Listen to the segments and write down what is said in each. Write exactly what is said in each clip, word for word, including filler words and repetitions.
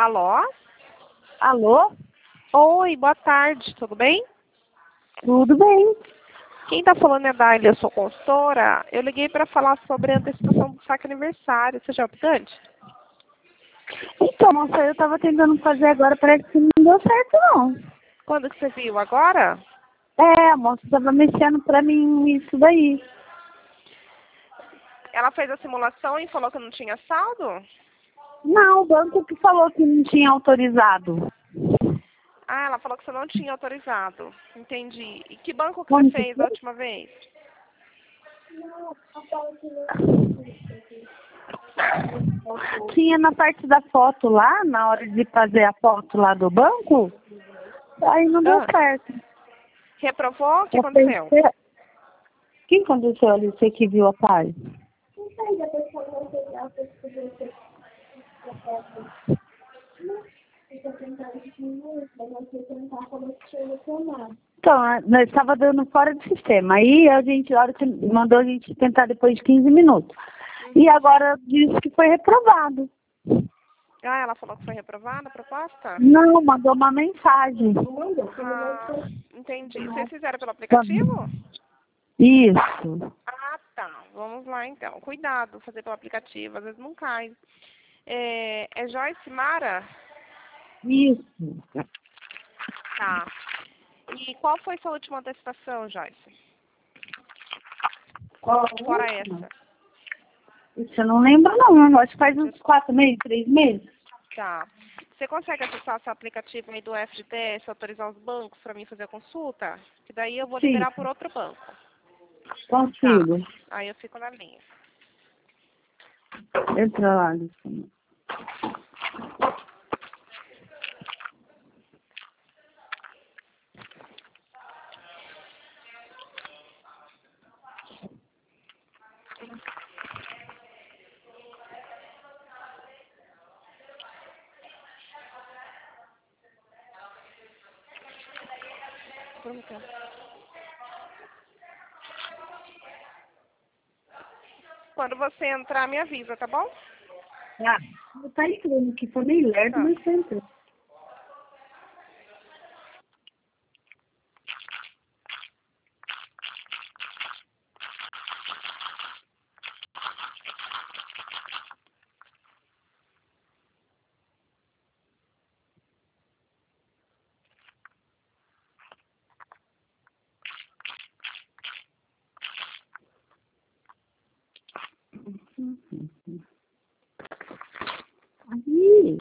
Alô? Alô? Oi, boa tarde, tudo bem? Tudo bem. Quem está falando é a Daily, eu sou consultora. Eu liguei para falar sobre a antecipação do saque aniversário. Você já é optante? Então, moça, eu tava tentando fazer agora, parece que não deu certo, não. Quando que você viu? Agora? É, a moça tava mexendo pra mim isso daí. Ela fez a simulação e falou que não tinha saldo? Não, o banco que falou que não tinha autorizado. Ah, ela falou que você não tinha autorizado. Entendi. E que banco que Como você que fez a foi? última vez? Tinha na parte da foto lá, na hora de fazer a foto lá do banco, aí não deu Ah, certo. reprovou? O que Eu aconteceu? pensei, o que aconteceu ali, você que viu a página? Então, a- nós estava dando fora do sistema. Aí a gente, a hora que mandou a gente tentar depois de quinze minutos. E agora disse que foi reprovado. Ah, ela falou que foi reprovada a proposta? Não, mandou uma mensagem. Ah, entendi. Vocês fizeram pelo aplicativo? Isso. Ah, tá. Vamos lá, então. Cuidado, fazer pelo aplicativo, às vezes não cai. É, é Joyce Mara? Isso. Tá. E qual foi sua última antecipação, Joyce? Qual? Fora essa. Isso eu não lembro não, acho que faz uns quatro meses, três meses. Tá. Você consegue acessar seu aplicativo aí do F G T S, autorizar os bancos para mim fazer a consulta? Que daí eu vou Sim, liberar por outro banco. Tá. consigo. Aí eu fico na linha. Entra lá, Luciana. Pronto. Quando você entrar, me avisa, tá bom? Ah, não tá entrando, que foi meio lerdo, Tá. mas tá entrando. Aí.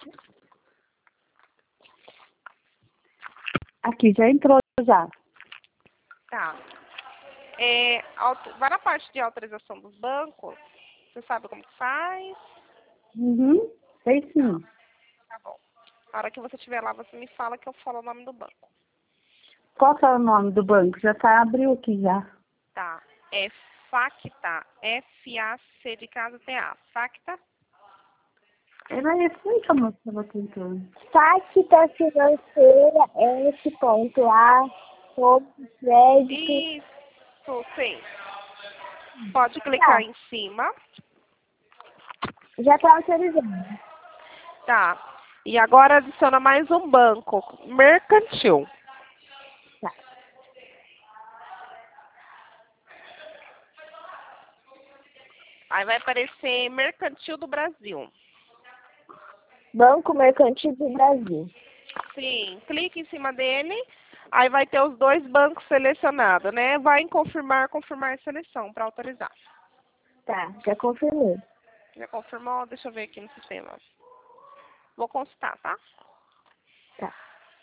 Aqui, já entrou já. Tá. É, auto- vai na parte de autorização dos bancos. Você sabe como que faz? Uhum, sei Tá. sim. Tá bom. Na hora que você estiver lá, você me fala que eu falo o nome do banco. Qual que é o nome do banco? Já tá, abriu aqui já. Tá. É Facta. F A C de casa T A. Facta. Era esse aí que a moça estava tentando. Facta financeira S.A sobre crédito. Isso, sim. Pode clicar em cima. Já está autorizado. Tá. E agora adiciona mais um banco. Mercantil. Tá. Aí vai aparecer Mercantil do Brasil. Banco Mercantil do Brasil. Sim, clique em cima dele, aí vai ter os dois bancos selecionados, né? Vai em confirmar, confirmar a seleção para autorizar. Tá, já confirmei. Já confirmou? Deixa eu ver aqui no sistema. Vou consultar, tá? Tá.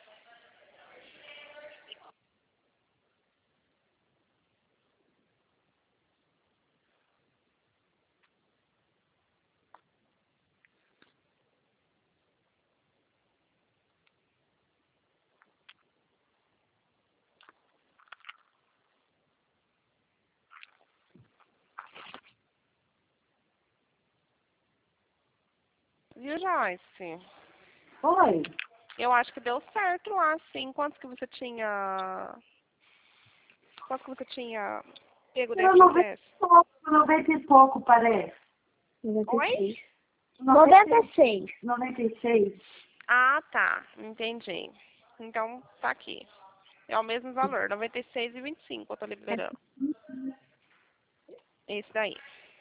Viu, Joyce? Oi. Eu acho que deu certo lá, sim. Quantos que você tinha... Quantos que você tinha pego Era desse noventa ingresso? e pouco, noventa e pouco, parece. Oi? noventa e seis. noventa e seis. Ah, tá. Entendi. Então, tá aqui. É o mesmo valor, noventa e seis e vinte e cinco eu tô liberando. Esse daí.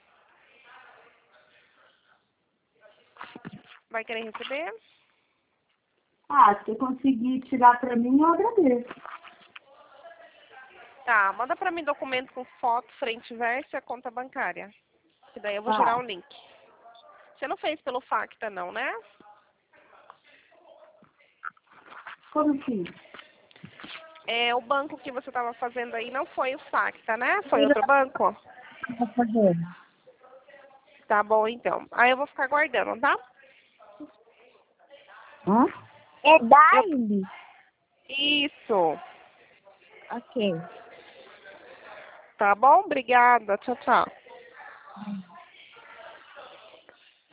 Vai querer receber? Ah, se eu conseguir tirar pra mim, eu agradeço. Tá, manda pra mim documento com foto, frente e verso e a conta bancária. Que daí eu vou Tá. gerar o link. Você não fez pelo Facta não, né? Como assim? É, o banco que você estava fazendo aí não foi o Facta, né? Foi outro banco? Vou fazer. Tá bom, então. Aí eu vou ficar aguardando, tá? Hã? É Daile? Isso. Ok. Tá bom? Obrigada. Tchau, tchau.